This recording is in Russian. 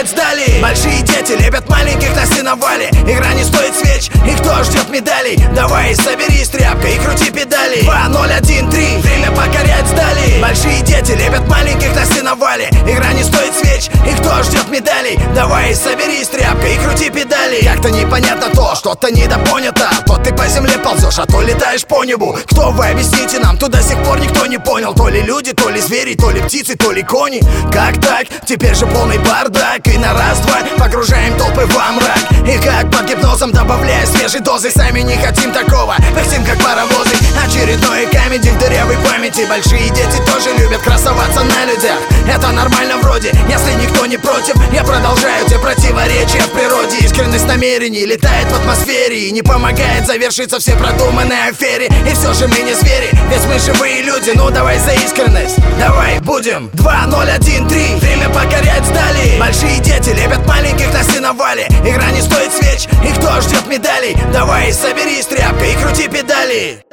покорять сдали. Большие дети лепят маленьких на сеновале. Игра не стоит свеч, и кто ждет медалей? Давай, соберись, тряпка, и крути педали. 2, 0, 1, 3, время покорять сдали. Большие дети лепят маленьких на сеновале. Игра не стоит свеч, и кто ждет медалей? Давай, соберись, тряпка, и крути педали. Как-то непонятно то, что-то недопонято. То ты по земле ползешь, а то летаешь по небу. Кто вы, объясните нам, то до сих пор никто не понял. То ли люди, то ли звери, то ли птицы, то ли кони. Как так? Теперь же полный бардак. И на раз-два погружаем толпы во мрак. И как под гипнозом, добавляя свежей дозы. Сами не хотим такого, пыхтим как паровозы. Очередной камень в дырявой памяти. Большие дети тоже любят красоваться на людях. Это нормально вроде, если никто не против. Я продолжаю те противоречия в природе. Искренность намерений летает в атмосфере и не помогает завершиться все продуманной афере. И все же мы не звери, ведь мы живые люди. Ну давай за искренность, давай будем. 2, 0, 1, 3, время покорять сдали. Большие дети лепят маленьких на сеновале. Игра не стоит свеч, и кто ждет медалей? Давай, соберись, тряпка, и крути педали.